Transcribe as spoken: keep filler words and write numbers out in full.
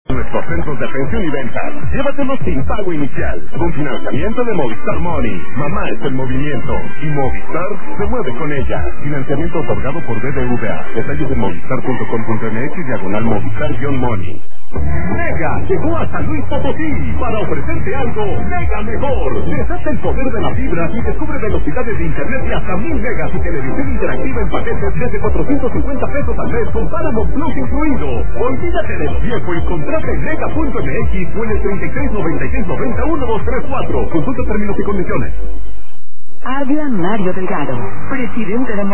Nuestros centros de atención y ventas. Llévatelos sin pago inicial. Con financiamiento de Movistar Money. Mamá está en movimiento. Y Movistar se mueve con ella. Financiamiento otorgado por B B V A. Detalles en movistar punto com punto m x diagonal Movistar-Money. Mega llegó a San Luis Potosí para ofrecerte algo mega mejor. Desata el poder de la fibra y descubre velocidades de internet de hasta mil megas y televisión interactiva en paquetes desde cuatrocientos cincuenta pesos al mes con Paramount Plus incluido. Olvídate de lo viejo y contrata en mega punto m x o en el treinta y seis noventa y seis noventa uno dos tres cuatro. Consulta términos y condiciones. Habla Mario Delgado, presidente de